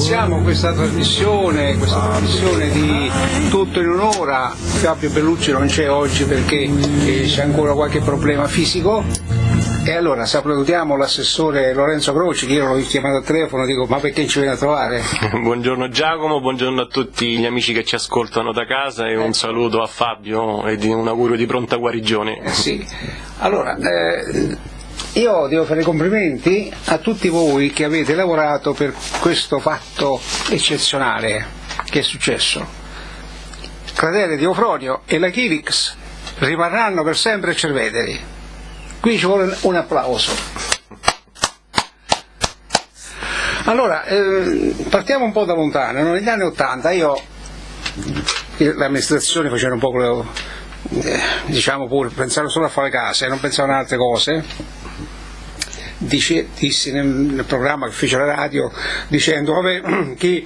iniziamo questa trasmissione di Tutto in un'ora. Fabio Bellucci non c'è oggi perché c'è ancora qualche problema fisico, e allora salutiamo l'assessore Lorenzo Croci, che io l'ho chiamato al telefono, dico ma perché ci viene a trovare? Buongiorno Giacomo, buongiorno a tutti gli amici che ci ascoltano da casa e un saluto a Fabio e un augurio di pronta guarigione. Sì, allora io devo fare i complimenti a tutti voi che avete lavorato per questo fatto eccezionale che è successo. Il cratere di Eufronio e la Chilix rimarranno per sempre Cerveteri. Qui ci vuole un applauso. Allora, partiamo un po' da lontano. Negli anni '80 l'amministrazione faceva un po' diciamo pure, pensavo solo a fare case, non pensavano ad altre cose. Dissi nel programma che fece la radio dicendo vabbè, chi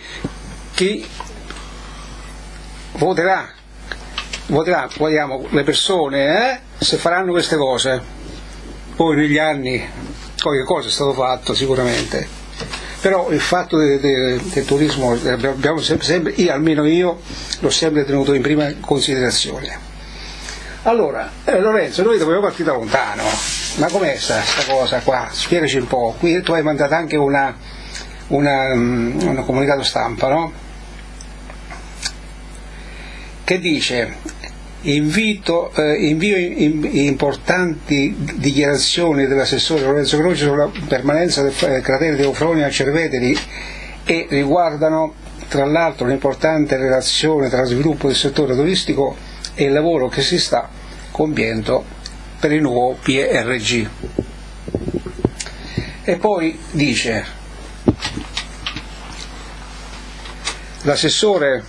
voterà, votiamo le persone se faranno queste cose. Poi negli anni qualche cosa è stato fatto sicuramente, però il fatto del turismo abbiamo sempre, almeno io l'ho sempre tenuto in prima considerazione. Allora, Lorenzo, noi dobbiamo partire da lontano, ma com'è sta cosa qua? Spiegaci un po'. Qui tu hai mandato anche un comunicato stampa, no? Che dice: invio importanti dichiarazioni dell'assessore Lorenzo Croce sulla permanenza del cratere di Eufronio a Cerveteri e riguardano tra l'altro un'importante relazione tra sviluppo del settore turistico e il lavoro che si sta compiendo per il nuovo PRG. E poi dice l'assessore: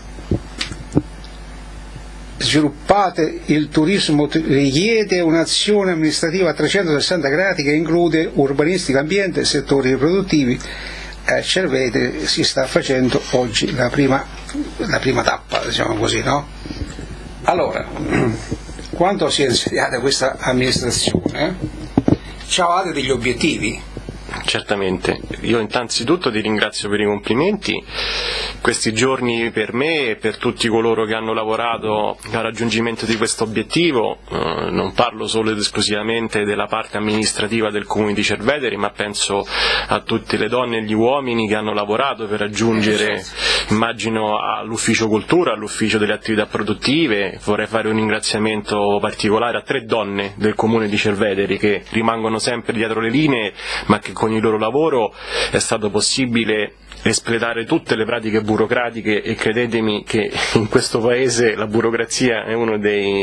sviluppate il turismo, richiede un'azione amministrativa a 360 gradi che include urbanistica, ambiente e settori riproduttivi. Cerveteri si sta facendo oggi la prima tappa, diciamo così, no? Allora, quando si è insediata questa amministrazione, avevate degli obiettivi? Certamente, io innanzitutto ti ringrazio per i complimenti. Questi giorni per me e per tutti coloro che hanno lavorato al raggiungimento di questo obiettivo, non parlo solo ed esclusivamente della parte amministrativa del Comune di Cerveteri, ma penso a tutte le donne e gli uomini che hanno lavorato per raggiungere, immagino, all'ufficio cultura, all'ufficio delle attività produttive. Vorrei fare un ringraziamento particolare a 3 donne del Comune di Cerveteri che rimangono sempre dietro le linee, ma che con il loro lavoro è stato possibile espletare tutte le pratiche burocratiche, e credetemi che in questo paese la burocrazia è uno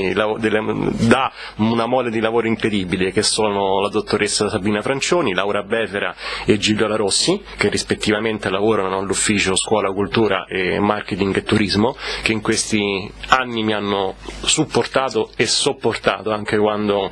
dà una mole di lavoro incredibile, che sono la dottoressa Sabina Francioni, Laura Befera e Gigliola Rossi, che rispettivamente lavorano all'ufficio Scuola, Cultura e Marketing e Turismo, che in questi anni mi hanno supportato e sopportato anche quando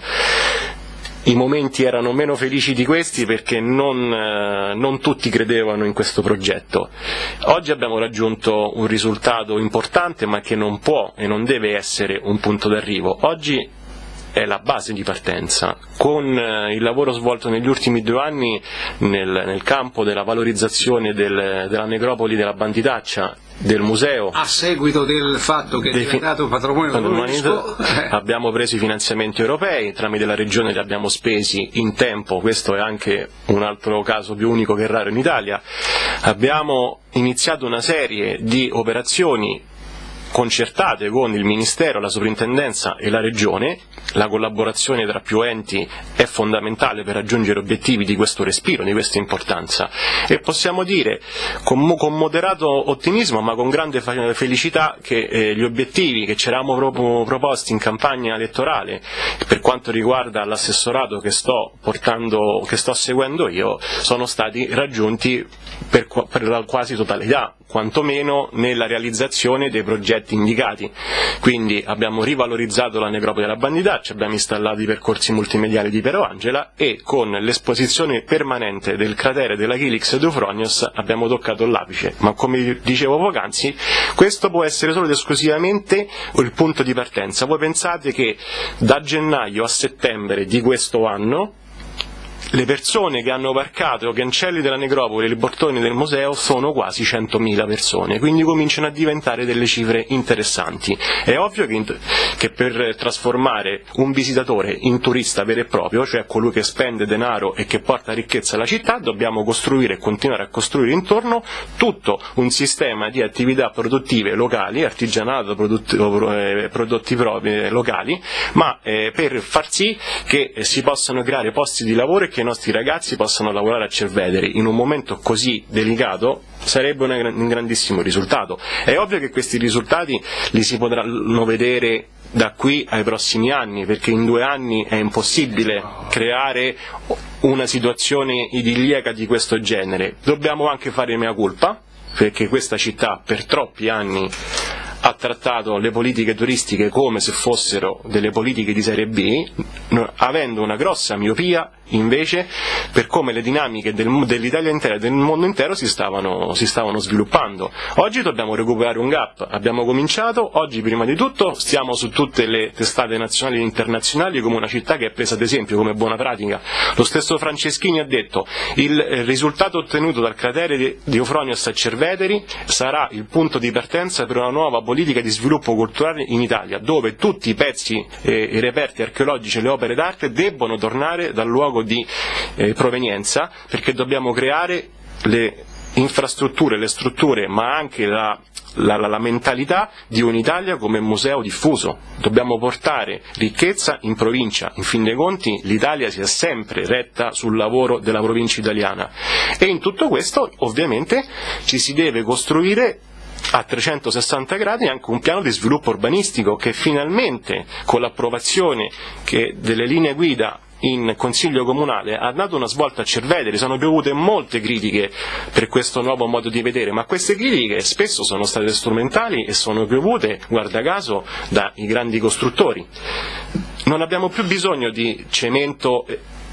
i momenti erano meno felici di questi, perché non tutti credevano in questo progetto. Oggi abbiamo raggiunto un risultato importante, ma che non può e non deve essere un punto d'arrivo. Oggi è la base di partenza. Con il lavoro svolto negli ultimi 2 anni nel campo della valorizzazione della necropoli della Banditaccia, del museo, a seguito del fatto che è diventato patrimonio dell'UNESCO, abbiamo preso i finanziamenti europei, tramite la regione li abbiamo spesi in tempo. Questo è anche un altro caso più unico che raro in Italia. Abbiamo iniziato una serie di operazioni concertate con il Ministero, la Soprintendenza e la Regione. La collaborazione tra più enti è fondamentale per raggiungere obiettivi di questo respiro, di questa importanza, e possiamo dire con moderato ottimismo ma con grande felicità che gli obiettivi che ci eravamo proposti in campagna elettorale per quanto riguarda l'assessorato che sto seguendo io sono stati raggiunti per la quasi totalità, quantomeno nella realizzazione dei progetti indicati. Quindi abbiamo rivalorizzato la necropoli della Banditaccia, abbiamo installato i percorsi multimediali di Pero Angela e con l'esposizione permanente del cratere della Chilix ed Eufronios abbiamo toccato l'apice. Ma come dicevo poc'anzi, questo può essere solo ed esclusivamente il punto di partenza. Voi pensate che da gennaio a settembre di questo anno le persone che hanno varcato i cancelli della necropoli e i portoni del museo sono quasi 100.000 persone, quindi cominciano a diventare delle cifre interessanti. È ovvio che per trasformare un visitatore in turista vero e proprio, cioè colui che spende denaro e che porta ricchezza alla città, dobbiamo costruire e continuare a costruire intorno tutto un sistema di attività produttive locali, artigianato, prodotti propri locali, ma per far sì che si possano creare posti di lavoro e che i nostri ragazzi possano lavorare a Cerveteri. In un momento così delicato sarebbe un grandissimo risultato. È ovvio che questi risultati li si potranno vedere da qui ai prossimi anni, perché in 2 anni è impossibile creare una situazione idilliaca di questo genere. Dobbiamo anche fare mea culpa, perché questa città per troppi anni ha trattato le politiche turistiche come se fossero delle politiche di serie B, avendo una grossa miopia invece per come le dinamiche dell'Italia intera e del mondo intero si stavano sviluppando. Oggi dobbiamo recuperare un gap, abbiamo cominciato, oggi prima di tutto stiamo su tutte le testate nazionali e internazionali come una città che è presa ad esempio come buona pratica. Lo stesso Franceschini ha detto: il risultato ottenuto dal cratere di Eufronios a Cerveteri sarà il punto di partenza per una nuova politica di sviluppo culturale in Italia, dove tutti i pezzi, i reperti archeologici e le opere d'arte debbono tornare dal luogo di provenienza, perché dobbiamo creare le infrastrutture, le strutture, ma anche la mentalità di un'Italia come museo diffuso. Dobbiamo portare ricchezza in provincia. In fin dei conti l'Italia si è sempre retta sul lavoro della provincia italiana, e in tutto questo ovviamente ci si deve costruire a 360 gradi anche un piano di sviluppo urbanistico che finalmente, con l'approvazione delle linee guida in Consiglio Comunale, ha dato una svolta a Cerveteri. Sono piovute molte critiche per questo nuovo modo di vedere, ma queste critiche spesso sono state strumentali e sono piovute, guarda caso, dai grandi costruttori. Non abbiamo più bisogno di cemento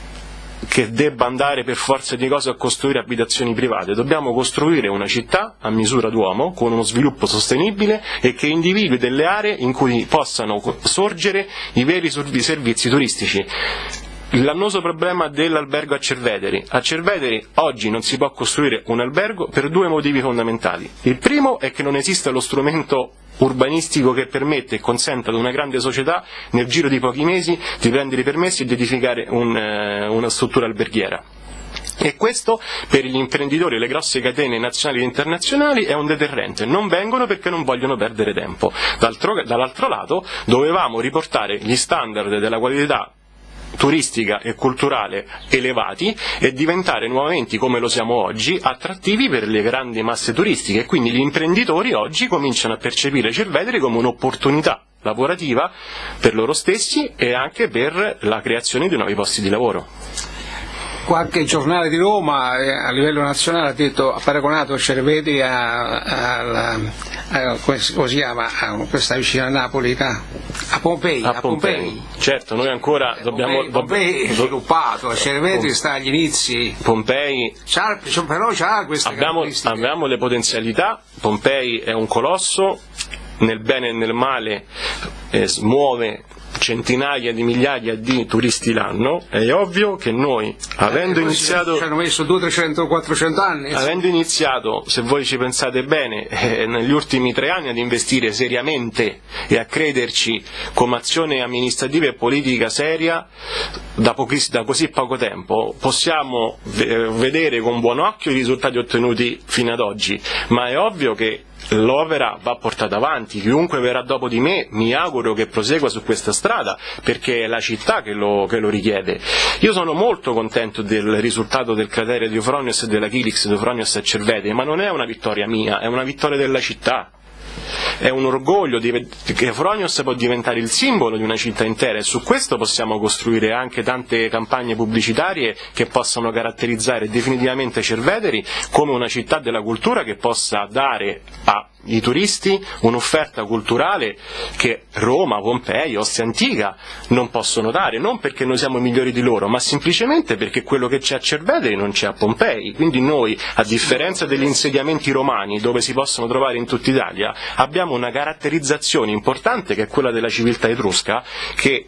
che debba andare per forza di cose a costruire abitazioni private. Dobbiamo costruire una città a misura d'uomo, con uno sviluppo sostenibile e che individui delle aree in cui possano sorgere i veri servizi turistici. L'annoso problema dell'albergo a Cerveteri. A Cerveteri oggi non si può costruire un albergo per 2 motivi fondamentali. Il primo è che non esiste lo strumento urbanistico che permette e consenta ad una grande società nel giro di pochi mesi di prendere i permessi e di edificare una struttura alberghiera. E questo per gli imprenditori e le grosse catene nazionali e internazionali è un deterrente, non vengono perché non vogliono perdere tempo. Dall'altro lato dovevamo riportare gli standard della qualità turistica e culturale elevati e diventare nuovamente, come lo siamo oggi, attrattivi per le grandi masse turistiche, e quindi gli imprenditori oggi cominciano a percepire Cerveteri come un'opportunità lavorativa per loro stessi e anche per la creazione di nuovi posti di lavoro. Qualche giornale di Roma a livello nazionale ha paragonato Cerveteri come si chiama, questa vicino a Napoli, a Pompei. Certo, noi ancora dobbiamo... Pompei è sviluppato, Cerveteri sta agli inizi. Pompei però c'ha queste caratteristiche. Abbiamo le potenzialità. Pompei è un colosso, nel bene e nel male muove centinaia di migliaia di turisti l'anno. È ovvio che noi, avendo iniziato... Ci hanno messo 200, 300, 400 anni. Avendo iniziato, se voi ci pensate bene, negli ultimi 3 anni ad investire seriamente e a crederci come azione amministrativa e politica seria da così poco tempo, possiamo vedere con buon occhio i risultati ottenuti fino ad oggi, ma è ovvio che l'opera va portata avanti. Chiunque verrà dopo di me mi auguro che prosegua su questa strada, perché è la città che lo richiede. Io sono molto contento del risultato del cratere di Eufronios e della Kilix di Eufronios a Cerveteri, ma non è una vittoria mia, è una vittoria della città. È un orgoglio che Eufronios può diventare il simbolo di una città intera, e su questo possiamo costruire anche tante campagne pubblicitarie che possano caratterizzare definitivamente Cerveteri come una città della cultura che possa dare ai turisti un'offerta culturale che Roma, Pompei, Ostia Antica non possono dare, non perché noi siamo migliori di loro, ma semplicemente perché quello che c'è a Cerveteri non c'è a Pompei. Quindi noi, a differenza degli insediamenti romani dove si possono trovare in tutta Italia, abbiamo una caratterizzazione importante che è quella della civiltà etrusca, che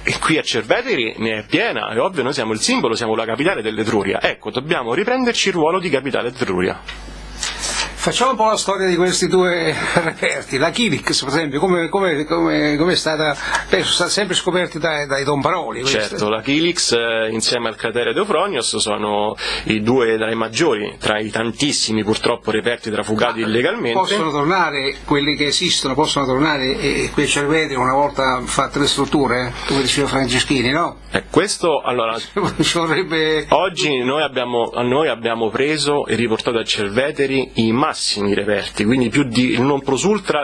E qui a Cerveteri ne è piena, è ovvio, noi siamo il simbolo, siamo la capitale dell'Etruria. Ecco, dobbiamo riprenderci il ruolo di capitale dell'Etruria. Facciamo un po' la storia di questi due reperti. La Chilix, per esempio, come è stata, penso, stata sempre scoperta dai Don Paroli. Certo, la Chilix insieme al cratere Teufronios sono i due tra i maggiori, tra i tantissimi purtroppo reperti trafugati illegalmente. Possono tornare, quelli che esistono, possono tornare qui a Cerveteri una volta fatte le strutture, come diceva Franceschini, no? Questo, allora, vorrebbe... oggi noi abbiamo preso e riportato a Cerveteri i massimi reperti, quindi più di il non plus ultra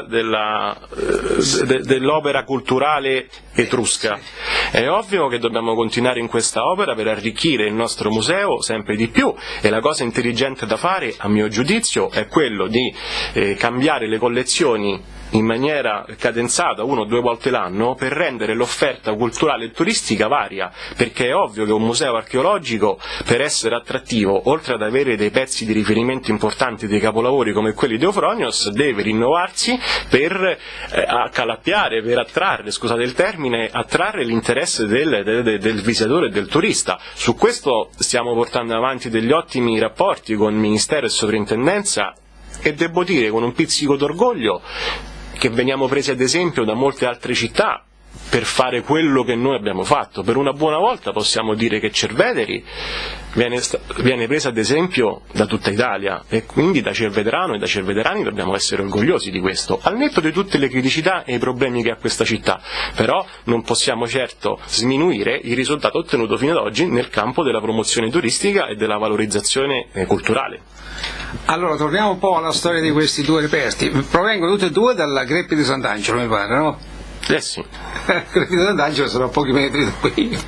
dell'opera culturale etrusca. È ovvio che dobbiamo continuare in questa opera per arricchire il nostro museo sempre di più, e la cosa intelligente da fare, a mio giudizio, è quello di cambiare le collezioni in maniera cadenzata 1 o 2 volte l'anno per rendere l'offerta culturale e turistica varia, perché è ovvio che un museo archeologico, per essere attrattivo, oltre ad avere dei pezzi di riferimento importanti, dei capolavori come quelli di Eufronios, deve rinnovarsi per accalappiare, per attrarre, scusate il termine, attrarre l'interesse del visitatore e del turista. Su questo stiamo portando avanti degli ottimi rapporti con il Ministero e Sovrintendenza, e devo dire con un pizzico d'orgoglio che veniamo presi ad esempio da molte altre città per fare quello che noi abbiamo fatto. Per una buona volta possiamo dire che Cerveteri viene presa ad esempio da tutta Italia, e quindi da cerveterano e da cerveterani dobbiamo essere orgogliosi di questo, al netto di tutte le criticità e i problemi che ha questa città. Però non possiamo certo sminuire il risultato ottenuto fino ad oggi nel campo della promozione turistica e della valorizzazione culturale. Allora, torniamo un po' alla storia di questi due reperti. Provengono tutti e due dalla Greppi di Sant'Angelo, mi pare, no? Sì. Greppi di Sant'Angelo sono a pochi metri da qui.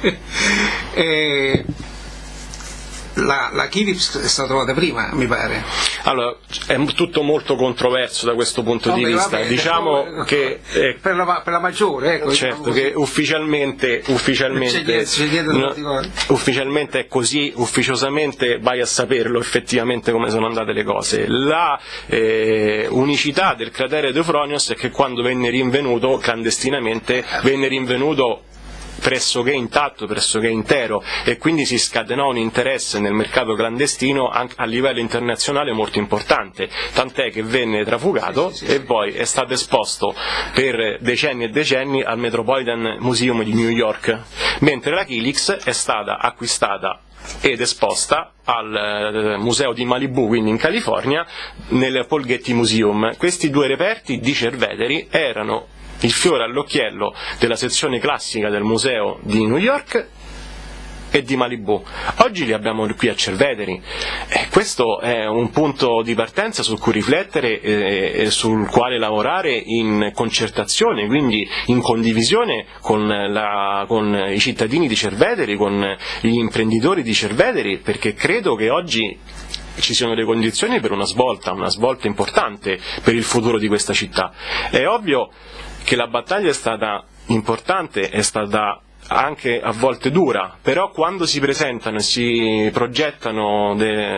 La Chilix è stata trovata prima, mi pare. Allora, è tutto molto controverso da questo punto di vista. Vabbè, diciamo che per la maggiore, ecco, certo, che ufficialmente è così, ufficiosamente vai a saperlo effettivamente come sono andate le cose. La unicità del cratere Teufronios è che quando venne rinvenuto clandestinamente, venne rinvenuto pressoché intatto, pressoché intero, e quindi si scatenò un interesse nel mercato clandestino anche a livello internazionale molto importante, tant'è che venne trafugato e poi è stato esposto per decenni e decenni al Metropolitan Museum di New York, mentre la Chilix è stata acquistata ed esposta al museo di Malibu, quindi in California, nel Paul Getty Museum. Questi due reperti di Cerveteri erano il fiore all'occhiello della sezione classica del museo di New York e di Malibu. Oggi li abbiamo qui a Cerveteri, e questo è un punto di partenza su cui riflettere e sul quale lavorare in concertazione, quindi in condivisione con i cittadini di Cerveteri, con gli imprenditori di Cerveteri, perché credo che oggi ci siano le condizioni per una svolta importante per il futuro di questa città. È ovvio che la battaglia è stata importante, è stata anche a volte dura, però quando si presentano e si progettano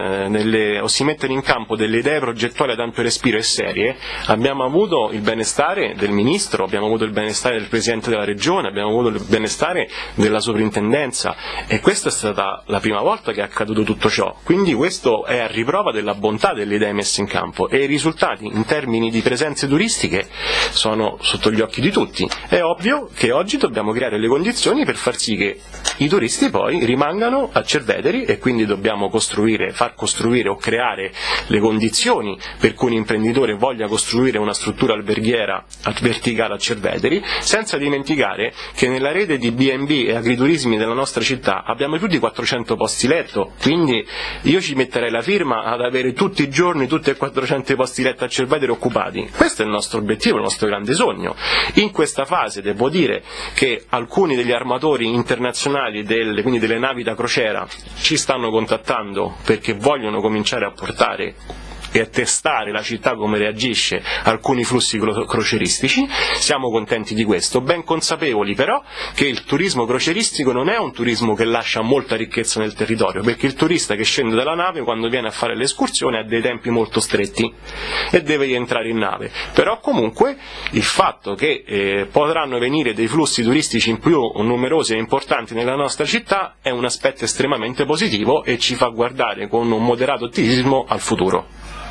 o si mettono in campo delle idee progettuali ad ampio respiro e serie, abbiamo avuto il benestare del Ministro, abbiamo avuto il benestare del Presidente della Regione, abbiamo avuto il benestare della Sovrintendenza, e questa è stata la prima volta che è accaduto tutto ciò. Quindi questo è a riprova della bontà delle idee messe in campo, e i risultati in termini di presenze turistiche sono sotto gli occhi di tutti. È ovvio che oggi dobbiamo creare le condizioni per far sì che i turisti poi rimangano a Cerveteri, e quindi dobbiamo far costruire o creare le condizioni per cui un imprenditore voglia costruire una struttura alberghiera verticale a Cerveteri, senza dimenticare che nella rete di B&B e agriturismi della nostra città abbiamo più di 400 posti letto, quindi io ci metterei la firma ad avere tutti i giorni tutti e 400 posti letto a Cerveteri occupati. Questo è il nostro obiettivo, il nostro grande sogno. In questa fase devo dire che alcuni degli armatori internazionali, quindi delle navi da crociera, ci stanno contattando perché vogliono cominciare a portare e testare la città come reagisce a alcuni flussi crocieristici. Siamo contenti di questo, ben consapevoli però che il turismo crocieristico non è un turismo che lascia molta ricchezza nel territorio, perché il turista che scende dalla nave quando viene a fare l'escursione ha dei tempi molto stretti e deve rientrare in nave. Però comunque il fatto che potranno venire dei flussi turistici in più numerosi e importanti nella nostra città è un aspetto estremamente positivo e ci fa guardare con un moderato ottimismo al futuro.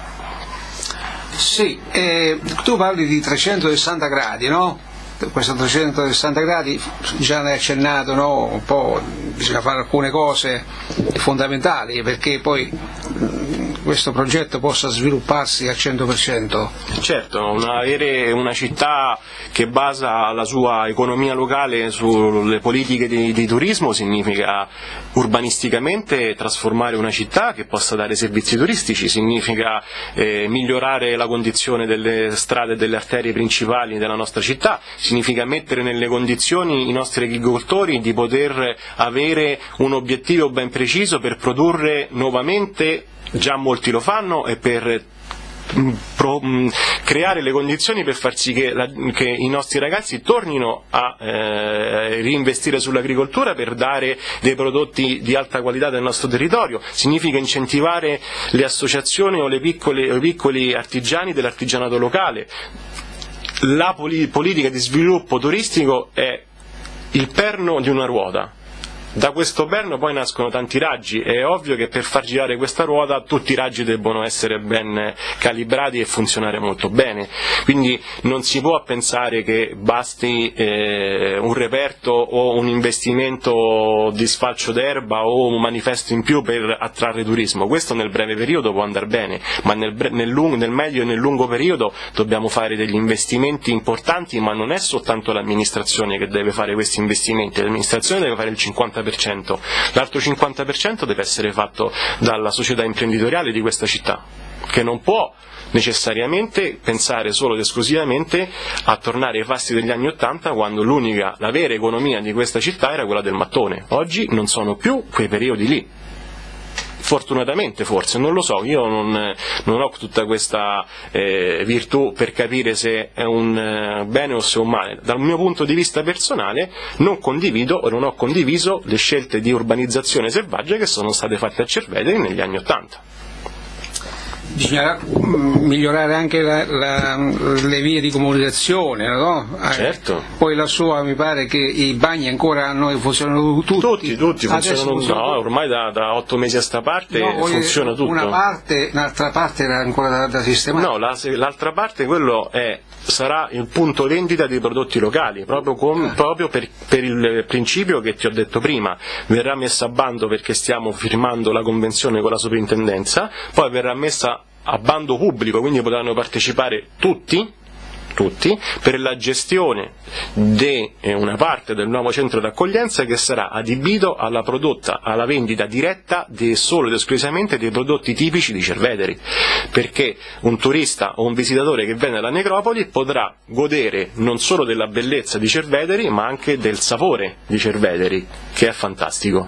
Sì, tu parli di 360 gradi, no? Questo 360 gradi già ne hai accennato, no? Un po', bisogna fare alcune cose fondamentali perché poi questo progetto possa svilupparsi al 100%. Certo, avere una città che basa la sua economia locale sulle politiche di turismo significa urbanisticamente trasformare una città che possa dare servizi turistici, significa migliorare la condizione delle strade e delle arterie principali della nostra città, significa mettere nelle condizioni i nostri agricoltori di poter avere un obiettivo ben preciso per produrre nuovamente, già molti lo fanno, e per creare le condizioni per far sì che i nostri ragazzi tornino a reinvestire sull'agricoltura per dare dei prodotti di alta qualità del nostro territorio. Significa incentivare le associazioni o i piccoli artigiani dell'artigianato locale. La politica di sviluppo turistico è il perno di una ruota. Da questo perno poi nascono tanti raggi, è ovvio che per far girare questa ruota tutti i raggi debbono essere ben calibrati e funzionare molto bene, quindi non si può pensare che basti un reperto o un investimento di sfalcio d'erba o un manifesto in più per attrarre turismo. Questo nel breve periodo può andare bene, ma nel medio e nel lungo periodo dobbiamo fare degli investimenti importanti, ma non è soltanto l'amministrazione che deve fare questi investimenti, l'amministrazione deve fare il 50%. L'altro 50% deve essere fatto dalla società imprenditoriale di questa città, che non può necessariamente pensare solo ed esclusivamente a tornare ai fasti degli anni '80, quando la vera economia di questa città era quella del mattone. Oggi non sono più quei periodi lì. Fortunatamente, forse, non lo so, io non ho tutta questa virtù per capire se è un bene o se è un male. Dal mio punto di vista personale non condivido o non ho condiviso le scelte di urbanizzazione selvaggia che sono state fatte a Cerveteri negli anni '80. Bisogna migliorare anche le vie di comunicazione, no? Certo. Poi la sua, mi pare che i bagni ancora funzionano tutti. Tutti funzionano, ormai da 8 mesi a sta parte funziona tutto. Un'altra parte era ancora da sistemare. No, l'altra parte sarà il punto vendita dei prodotti locali, proprio per il principio che ti ho detto prima. Verrà messa a bando perché stiamo firmando la convenzione con la soprintendenza, poi verrà messa a bando pubblico, quindi potranno partecipare tutti per la gestione di una parte del nuovo centro d'accoglienza che sarà adibito alla vendita diretta solo ed esclusivamente dei prodotti tipici di Cerveteri, perché un turista o un visitatore che viene alla necropoli potrà godere non solo della bellezza di Cerveteri ma anche del sapore di Cerveteri, che è fantastico.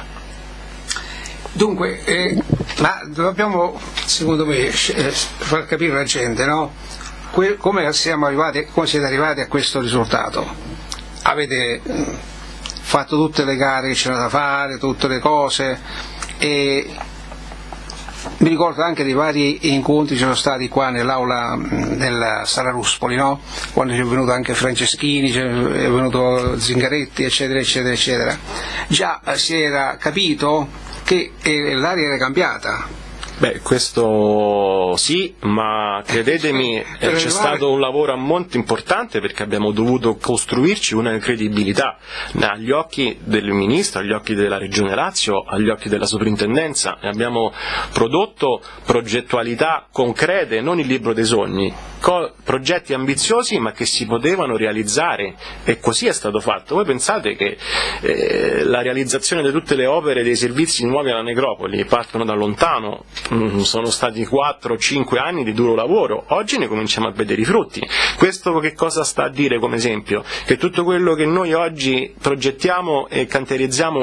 Dunque, ma dobbiamo, secondo me, far capire alla gente, no? Come siete arrivati a questo risultato? Avete fatto tutte le gare che c'erano da fare, tutte le cose, e mi ricordo anche dei vari incontri che sono stati qua nell'aula della Sala Ruspoli, no? Quando è venuto anche Franceschini, è venuto Zingaretti, eccetera, eccetera, eccetera. Già si era capito che l'aria era cambiata. Beh, questo sì, ma credetemi c'è stato un lavoro molto importante, perché abbiamo dovuto costruirci una credibilità agli occhi del Ministro, agli occhi della Regione Lazio, agli occhi della Soprintendenza, e abbiamo prodotto progettualità concrete, non il libro dei sogni, progetti ambiziosi ma che si potevano realizzare, e così è stato fatto. Voi pensate che la realizzazione di tutte le opere dei servizi nuovi alla necropoli partono da lontano, sono stati 4-5 anni di duro lavoro, oggi ne cominciamo a vedere i frutti. Questo che cosa sta a dire come esempio? Che tutto quello che noi oggi progettiamo e cantierizziamo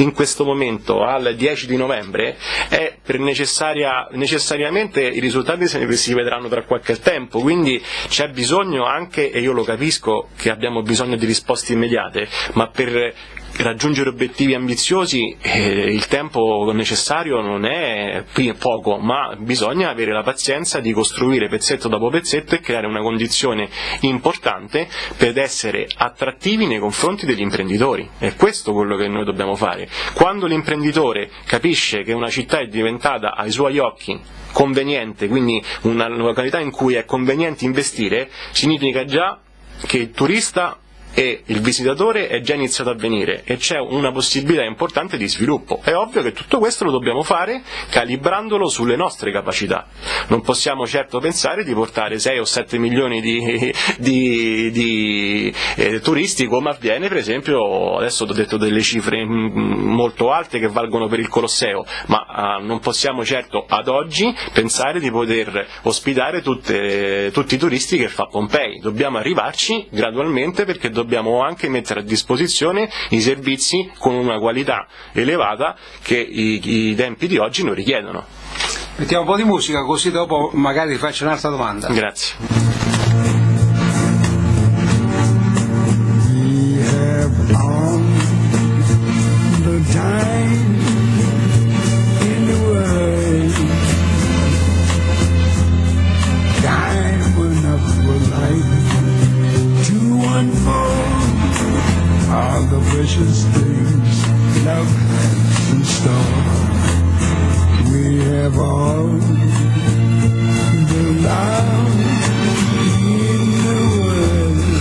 in questo momento al 10 di novembre è per necessariamente i risultati si vedranno tra qualche tempo, quindi c'è bisogno anche, e io lo capisco, che abbiamo bisogno di risposte immediate, ma per raggiungere obiettivi ambiziosi il tempo necessario non è poco, ma bisogna avere la pazienza di costruire pezzetto dopo pezzetto e creare una condizione importante per essere attrattivi nei confronti degli imprenditori. È questo quello che noi dobbiamo fare. Quando l'imprenditore capisce che una città è diventata ai suoi occhi conveniente, quindi una località in cui è conveniente investire, significa già che il turista e il visitatore è già iniziato a venire e c'è una possibilità importante di sviluppo. È ovvio che tutto questo lo dobbiamo fare calibrandolo sulle nostre capacità. Non possiamo certo pensare di portare 6 o 7 milioni di turisti, come avviene per esempio, adesso ho detto delle cifre molto alte che valgono per il Colosseo, ma non possiamo certo ad oggi pensare di poter ospitare tutti i turisti che fa Pompei. Dobbiamo arrivarci gradualmente, perché dobbiamo anche mettere a disposizione i servizi con una qualità elevata che i tempi di oggi non richiedono. Mettiamo un po' di musica, così dopo magari ti faccio un'altra domanda. Grazie. We have all the time in the world, time enough for life to unfold all the precious things love has in store. We have all the love in the world.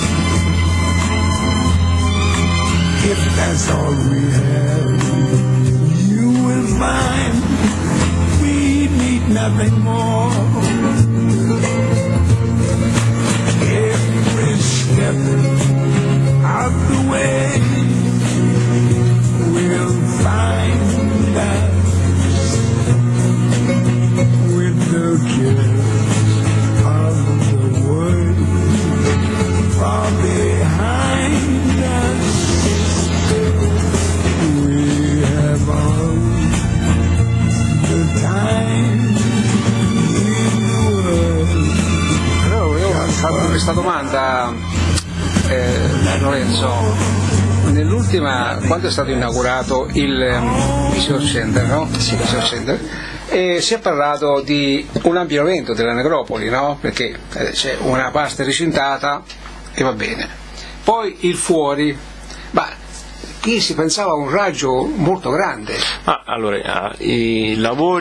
If that's all we have, you will find we need nothing more. Every step of the way will find us with the cares of the world far behind us. We have all the time in the world. Allora, io ho fatto questa domanda, Lorenzo. Nell'ultima, quando è stato inaugurato il Visitor Center, no? Sì, Visitor Center, e si è parlato di un ampliamento della necropoli, no? Perché c'è una parte recintata e va bene. Poi il fuori, ma qui si pensava a un raggio molto grande. Allora, i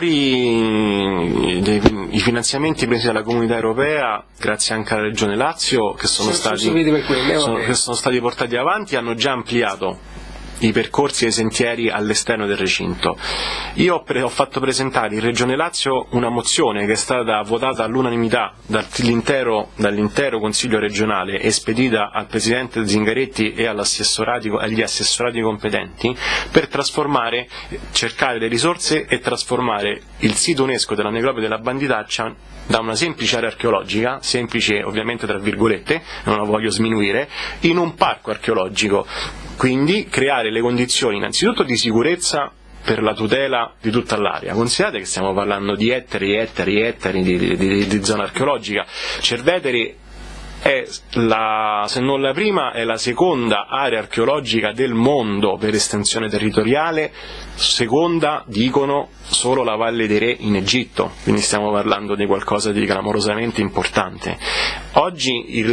lavori, i finanziamenti presi dalla Comunità Europea, grazie anche alla Regione Lazio, che sono stati portati avanti, hanno già ampliato i percorsi e i sentieri all'esterno del recinto. Io ho fatto presentare in Regione Lazio una mozione che è stata votata all'unanimità dall'intero Consiglio regionale e spedita al Presidente Zingaretti e agli assessorati competenti per cercare le risorse e trasformare il sito UNESCO della necropoli della Banditaccia da una semplice area archeologica, semplice ovviamente tra virgolette, non la voglio sminuire, in un parco archeologico. Quindi creare le condizioni innanzitutto di sicurezza per la tutela di tutta l'area. Considerate che stiamo parlando di ettari e ettari e ettari di zona archeologica. Cerveteri è se non la prima, è la seconda area archeologica del mondo per estensione territoriale, seconda, dicono, solo la Valle dei Re in Egitto, quindi stiamo parlando di qualcosa di clamorosamente importante. Oggi il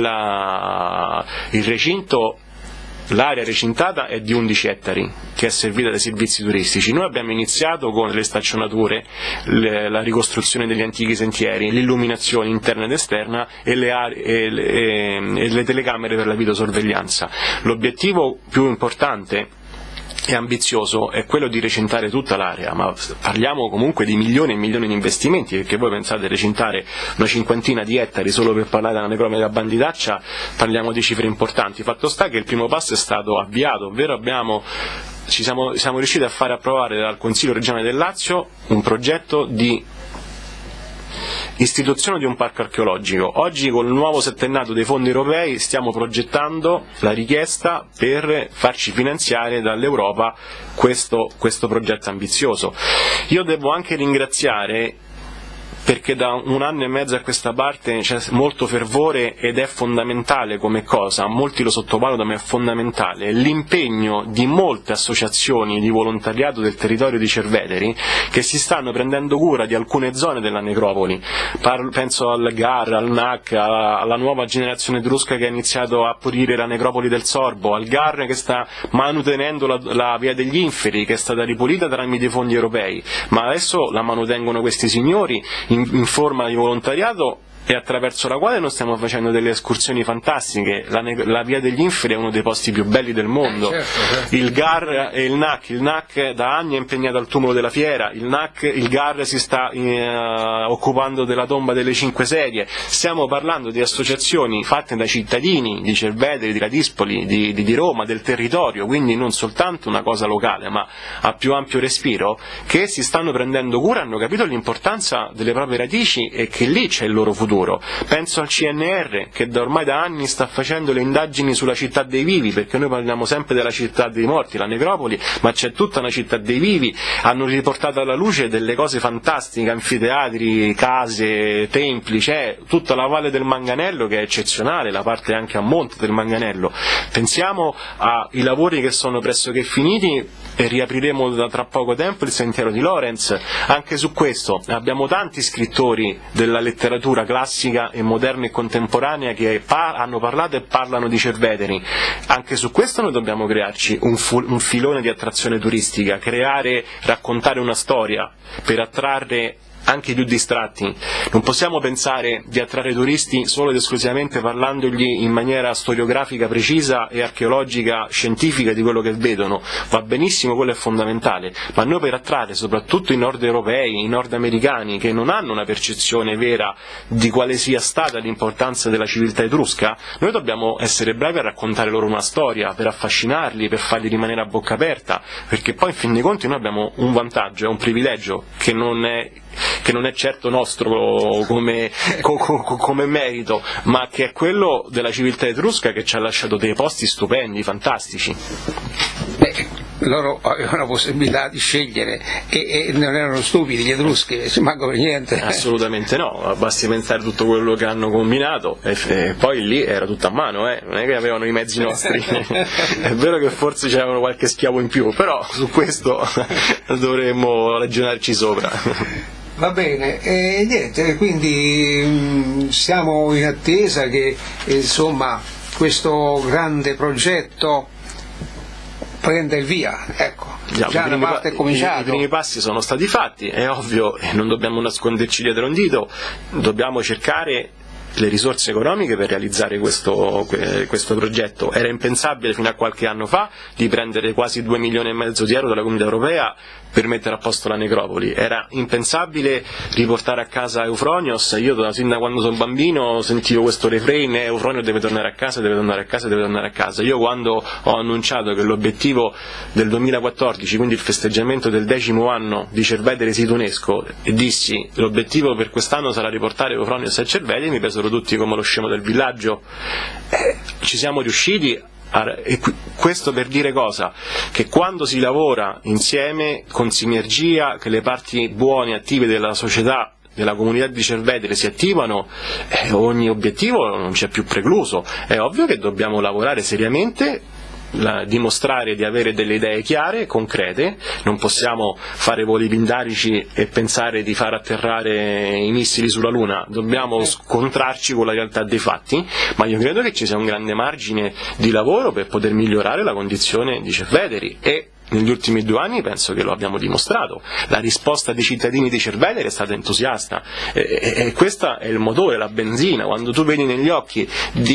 recinto, l'area recintata è di 11 ettari, che è servita dai servizi turistici. Noi abbiamo iniziato con le staccionature, la ricostruzione degli antichi sentieri, l'illuminazione interna ed esterna e le telecamere per la videosorveglianza. L'obiettivo più importante e ambizioso è quello di recintare tutta l'area, ma parliamo comunque di milioni e milioni di investimenti, perché voi pensate di recintare una cinquantina di ettari solo per parlare della necropoli della Banditaccia, parliamo di cifre importanti. Fatto sta che il primo passo è stato avviato, ovvero siamo riusciti a fare approvare dal Consiglio regionale del Lazio un progetto di istituzione di un parco archeologico. Oggi con il nuovo settennato dei fondi europei stiamo progettando la richiesta per farci finanziare dall'Europa questo progetto ambizioso. Io devo anche ringraziare, perché da 1 anno e mezzo a questa parte c'è molto fervore ed è fondamentale come cosa, molti lo sottovalutano ma è fondamentale, l'impegno di molte associazioni di volontariato del territorio di Cerveteri che si stanno prendendo cura di alcune zone della necropoli. Penso al GAR, al NAC, alla nuova generazione etrusca che ha iniziato a pulire la necropoli del Sorbo, al GAR che sta manutenendo la via degli Inferi, che è stata ripulita tramite i fondi europei, ma adesso la manutengono questi signori in forma di volontariato e attraverso la quale noi stiamo facendo delle escursioni fantastiche. La via degli Inferi è uno dei posti più belli del mondo. Certo. Il GAR e il NAC da anni è impegnato al tumulo della fiera, il GAR si sta occupando della tomba delle 5 sedie. Stiamo parlando di associazioni fatte da cittadini di Cerveteri, di Ladispoli, di Roma, del territorio, quindi non soltanto una cosa locale ma a più ampio respiro, che si stanno prendendo cura, hanno capito l'importanza delle proprie radici e che lì c'è il loro futuro. Penso al CNR che ormai da anni sta facendo le indagini sulla città dei vivi, perché noi parliamo sempre della città dei morti, la necropoli, ma c'è tutta una città dei vivi. Hanno riportato alla luce delle cose fantastiche, anfiteatri, case, templi, c'è tutta la Valle del Manganello che è eccezionale, la parte anche a monte del Manganello. Pensiamo ai lavori che sono pressoché finiti e riapriremo da tra poco tempo il sentiero di Lorenz. Anche su questo abbiamo tanti scrittori della letteratura classica e moderna e contemporanea che hanno parlato e parlano di Cerveteri. Anche su questo noi dobbiamo crearci un filone di attrazione turistica, raccontare una storia per attrarre anche i più distratti. Non possiamo pensare di attrarre turisti solo ed esclusivamente parlandogli in maniera storiografica precisa e archeologica scientifica di quello che vedono. Va benissimo, quello è fondamentale, ma noi per attrarre soprattutto i nord europei, i nordamericani che non hanno una percezione vera di quale sia stata l'importanza della civiltà etrusca, noi dobbiamo essere bravi a raccontare loro una storia per affascinarli, per farli rimanere a bocca aperta, perché poi in fin dei conti noi abbiamo un vantaggio, è un privilegio che non è certo nostro come merito, ma che è quello della civiltà etrusca che ci ha lasciato dei posti stupendi, fantastici. Loro avevano la possibilità di scegliere e non erano stupidi gli etruschi, ci manco per niente. Assolutamente no, basti pensare tutto quello che hanno combinato e poi lì era tutto a mano, non è che avevano i mezzi nostri. È vero che forse c'erano qualche schiavo in più, però su questo dovremmo ragionarci sopra. Va bene, e niente, quindi siamo in attesa che insomma questo grande progetto prenda il via, ecco. Già la parte è cominciata. I primi passi sono stati fatti, è ovvio, e non dobbiamo nasconderci dietro un dito, dobbiamo cercare le risorse economiche per realizzare questo progetto. Era impensabile fino a qualche anno fa di prendere quasi 2,5 milioni di euro dalla Comunità Europea per mettere a posto la necropoli, era impensabile riportare a casa Eufronios. Io sin da quando sono bambino sentivo questo refrain: Eufronio deve tornare a casa, deve tornare a casa, deve tornare a casa. Io quando ho annunciato che l'obiettivo del 2014, quindi il festeggiamento del 10° anno di Cerveteri sito UNESCO, e dissi l'obiettivo per quest'anno sarà riportare Eufronios a Cerveteri, mi presero tutti come lo scemo del villaggio. Ci siamo riusciti. E questo per dire cosa? Che quando si lavora insieme, con sinergia, che le parti buone, attive della società, della comunità di Cerveteri si attivano, ogni obiettivo non c'è più precluso. È ovvio che dobbiamo lavorare seriamente, dimostrare di avere delle idee chiare, concrete. Non possiamo fare voli pindarici e pensare di far atterrare i missili sulla Luna, dobbiamo scontrarci con la realtà dei fatti, ma io credo che ci sia un grande margine di lavoro per poter migliorare la condizione di Cerveteri, e negli ultimi 2 anni penso che lo abbiamo dimostrato. La risposta dei cittadini di Cerveteri è stata entusiasta, e questo è il motore, la benzina. Quando tu vedi negli occhi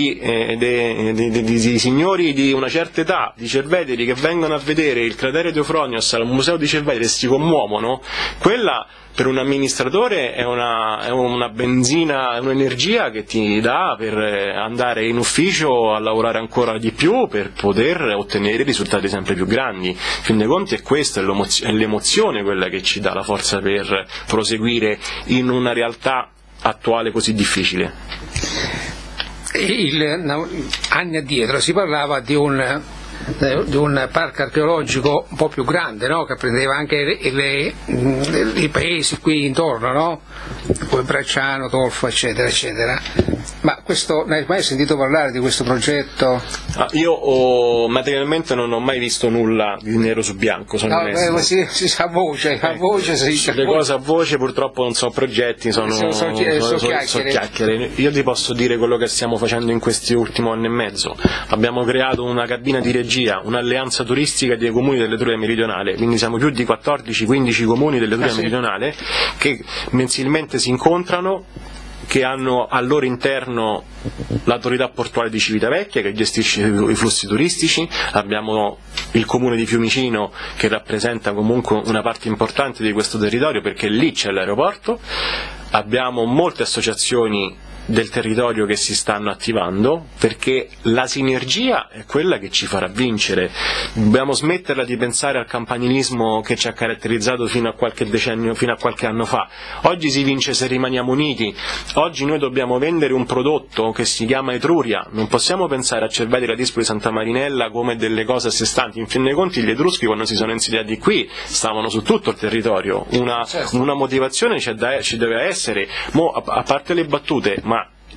di signori di una certa età di Cerveteri che vengono a vedere il cratere di Eufronios al museo di Cerveteri e si commuovono, quella per un amministratore è una benzina, è un'energia che ti dà per andare in ufficio a lavorare ancora di più, per poter ottenere risultati sempre più grandi. In fin dei conti è questa, è l'emozione quella che ci dà la forza per proseguire in una realtà attuale così difficile. Anni addietro si parlava di un parco archeologico un po' più grande, no? Che prendeva anche i paesi qui intorno, no? Come Bracciano, Tolfo, eccetera, eccetera. Ma questo, ne hai mai sentito parlare di questo progetto? Io materialmente non ho mai visto nulla di nero su bianco, sono onesto. Si sa a voce, Le cose a voce purtroppo non sono progetti, sono chiacchiere. Io ti posso dire quello che stiamo facendo in questi ultimi anni e mezzo. Abbiamo creato una cabina di regia, un'alleanza turistica dei comuni dell'Etruria meridionale, quindi siamo più di 14-15 comuni dell'Etruria meridionale che mensilmente si incontrano, che hanno al loro interno l'autorità portuale di Civitavecchia che gestisce i flussi turistici, abbiamo il comune di Fiumicino che rappresenta comunque una parte importante di questo territorio perché lì c'è l'aeroporto, abbiamo molte associazioni del territorio che si stanno attivando, perché la sinergia è quella che ci farà vincere. Dobbiamo smetterla di pensare al campanilismo che ci ha caratterizzato fino a qualche decennio, fino a qualche anno fa. Oggi si vince se rimaniamo uniti, oggi noi dobbiamo vendere un prodotto che si chiama Etruria, non possiamo pensare a Cerveteri e a Dispoli Santa Marinella come delle cose a sé stanti. In fin dei conti gli Etruschi quando si sono insediati qui stavano su tutto il territorio, una motivazione ci deve essere. A parte le battute, ma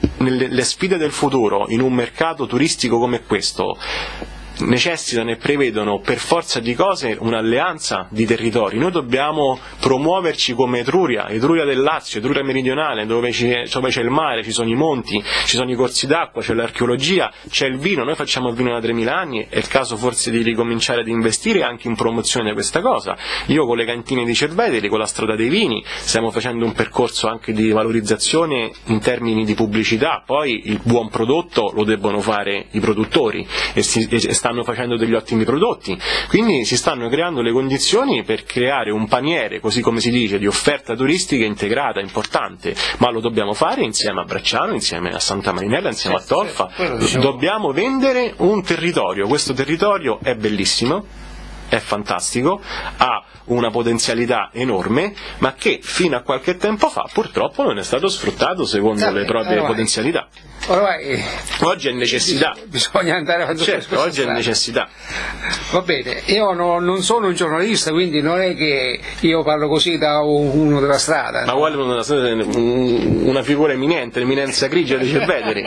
le sfide del futuro in un mercato turistico come questo necessitano e prevedono per forza di cose un'alleanza di territori. Noi dobbiamo promuoverci come Etruria del Lazio, Etruria meridionale, dove c'è il mare, ci sono i monti, ci sono i corsi d'acqua, c'è l'archeologia, c'è il vino. Noi facciamo il vino da 3000 anni, è il caso forse di ricominciare ad investire anche in promozione di questa cosa. Io con le cantine di Cerveteri, con la strada dei vini, stiamo facendo un percorso anche di valorizzazione in termini di pubblicità. Poi il buon prodotto lo debbono fare i produttori e stanno facendo degli ottimi prodotti, quindi si stanno creando le condizioni per creare un paniere, così come si dice, di offerta turistica integrata, importante, ma lo dobbiamo fare insieme a Bracciano, insieme a Santa Marinella, insieme a Tolfa. Dobbiamo vendere un territorio, questo territorio è bellissimo, è fantastico, ha una potenzialità enorme, ma che fino a qualche tempo fa purtroppo non è stato sfruttato secondo le proprie potenzialità. Oggi è necessità. Bisogna andare avanti. Certo, oggi è necessità. Va bene, io non sono un giornalista, quindi non è che io parlo così da uno della strada. Ma vuole una figura eminente, l'eminenza grigia di Cerveteri.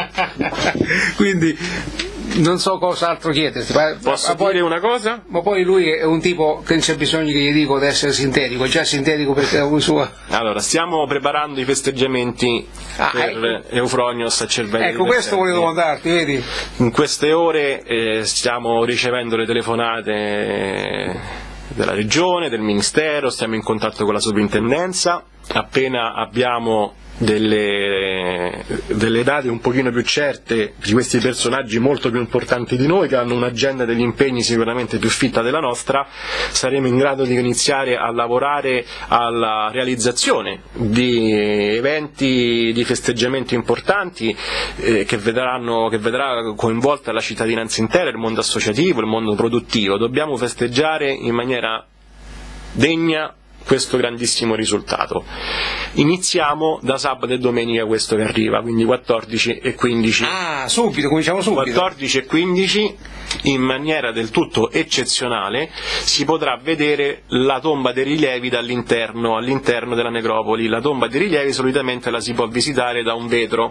Quindi non so cosa altro chiederti. Posso dire una cosa? Ma poi lui è un tipo che non c'è bisogno che gli dico di essere sintetico, è già sintetico perché è sua. Allora, stiamo preparando i festeggiamenti per Eufronios a Cerveteri. Ecco, questo volevo domandarti, vedi? In queste ore stiamo ricevendo le telefonate della regione, del ministero, stiamo in contatto con la sovrintendenza, appena abbiamo delle date un pochino più certe di questi personaggi molto più importanti di noi, che hanno un'agenda degli impegni sicuramente più fitta della nostra, saremo in grado di iniziare a lavorare alla realizzazione di eventi, di festeggiamenti importanti che vedrà coinvolta la cittadinanza intera, il mondo associativo, il mondo produttivo. Dobbiamo festeggiare in maniera degna questo grandissimo risultato. Iniziamo da sabato e domenica questo che arriva, quindi 14 e 15. Subito, cominciamo subito. 14 e 15, in maniera del tutto eccezionale, si potrà vedere la tomba dei rilievi all'interno della necropoli. La tomba dei rilievi solitamente la si può visitare da un vetro.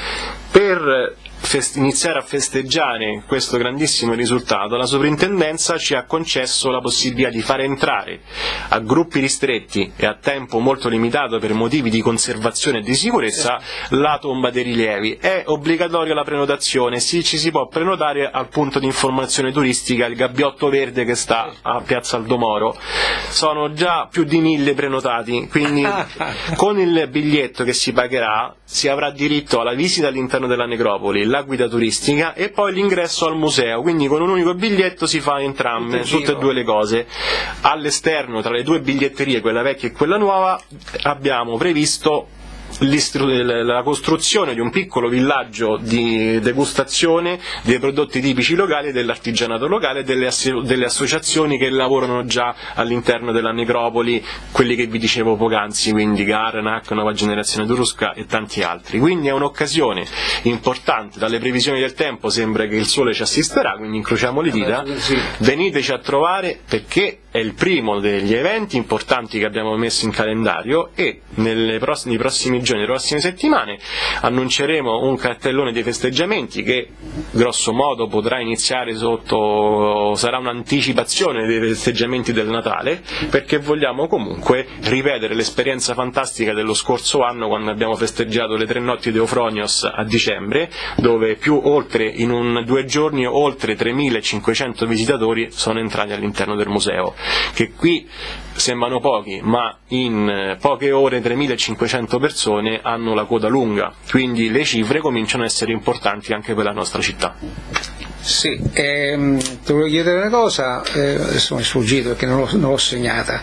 Per iniziare a festeggiare questo grandissimo risultato, la sovrintendenza ci ha concesso la possibilità di fare entrare a gruppi ristretti e a tempo molto limitato per motivi di conservazione e di sicurezza la tomba dei rilievi. È obbligatoria la prenotazione, ci si può prenotare al punto di informazione turistica, il Gabbiotto Verde che sta a Piazza Aldomoro. Sono già più di 1000 prenotati, quindi con il biglietto che si pagherà si avrà diritto alla visita all'interno della necropoli, la guida turistica e poi l'ingresso al museo, quindi con un unico biglietto si fa entrambe, tutte e due le cose. All'esterno, tra le due biglietterie, quella vecchia e quella nuova, abbiamo previsto la costruzione di un piccolo villaggio di degustazione dei prodotti tipici locali, dell'artigianato locale, delle associazioni che lavorano già all'interno della necropoli, quelli che vi dicevo poc'anzi, quindi Garnac, Nuova Generazione Etrusca e tanti altri. Quindi è un'occasione importante, dalle previsioni del tempo sembra che il sole ci assisterà, quindi incrociamo le dita, veniteci a trovare perché è il primo degli eventi importanti che abbiamo messo in calendario e nei prossimi giorni, nelle prossime settimane annunceremo un cartellone dei festeggiamenti che grosso modo potrà iniziare sarà un'anticipazione dei festeggiamenti del Natale, perché vogliamo comunque ripetere l'esperienza fantastica dello scorso anno quando abbiamo festeggiato le 3 notti di Eufronios a dicembre, dove in 2 giorni oltre 3.500 visitatori sono entrati all'interno del museo, che qui sembrano pochi, ma in poche ore 3.500 persone hanno la coda lunga, quindi le cifre cominciano a essere importanti anche per la nostra città. Sì, ti volevo chiedere una cosa, adesso mi è sfuggito perché non l'ho segnata.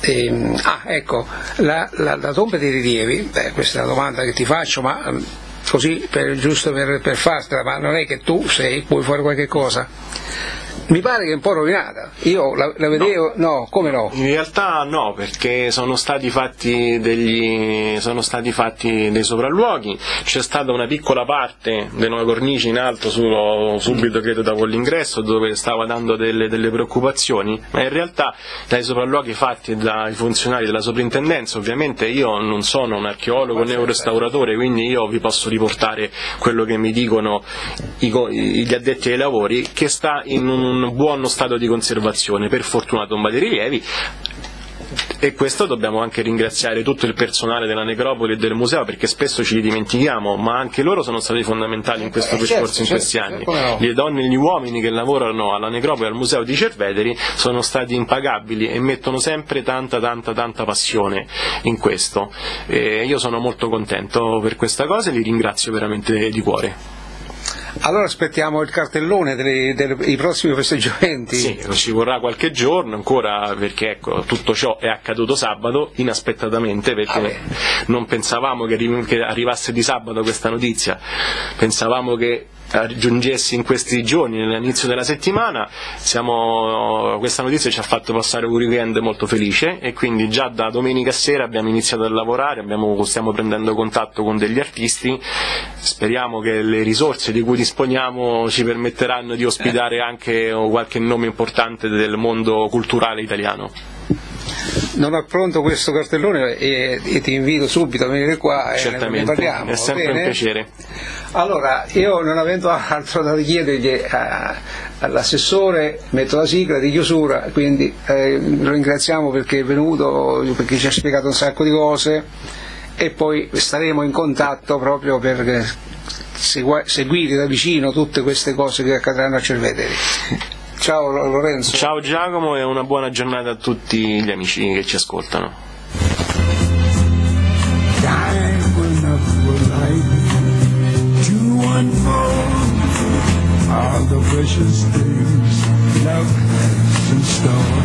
Ecco, la tomba dei rilievi, questa è la domanda che ti faccio, ma così giusto per fartela, ma non è che tu puoi fare qualche cosa. Mi pare che è un po' rovinata, io la vedevo, no, come no? In realtà no, perché sono stati fatti dei sopralluoghi, c'è stata una piccola parte della cornice in alto subito credo dopo l'ingresso dove stava dando delle preoccupazioni, ma in realtà dai sopralluoghi fatti dai funzionari della soprintendenza, ovviamente io non sono un archeologo né un restauratore, quindi io vi posso riportare quello che mi dicono gli addetti ai lavori, che sta in un buono stato di conservazione, per fortuna tomba dei rilievi, e questo dobbiamo anche ringraziare tutto il personale della necropoli e del museo, perché spesso ci dimentichiamo, ma anche loro sono stati fondamentali in questo percorso, in questi anni. Le donne e gli uomini che lavorano alla necropoli e al museo di Cerveteri sono stati impagabili e mettono sempre tanta passione in questo, e io sono molto contento per questa cosa e li ringrazio veramente di cuore. Allora aspettiamo il cartellone dei prossimi festeggiamenti. Sì, ci vorrà qualche giorno ancora, perché ecco, tutto ciò è accaduto sabato, inaspettatamente, perché non pensavamo che arrivasse di sabato questa notizia, pensavamo che giungesse in questi giorni, nell'inizio della settimana. Questa notizia ci ha fatto passare un weekend molto felice e quindi già da domenica sera abbiamo iniziato a lavorare, stiamo prendendo contatto con degli artisti, speriamo che le risorse di cui disponiamo ci permetteranno di ospitare anche qualche nome importante del mondo culturale italiano. Non ho pronto questo cartellone e ti invito subito a venire qua e ne parliamo. È sempre un piacere. Allora, io non avendo altro da chiedergli all'assessore, metto la sigla di chiusura, quindi lo ringraziamo perché è venuto, perché ci ha spiegato un sacco di cose e poi staremo in contatto proprio per seguire da vicino tutte queste cose che accadranno a Cerveteri. Ciao Lorenzo. Ciao Giacomo e una buona giornata a tutti gli amici che ci ascoltano. Time enough for life to unfold all the precious things love has in store.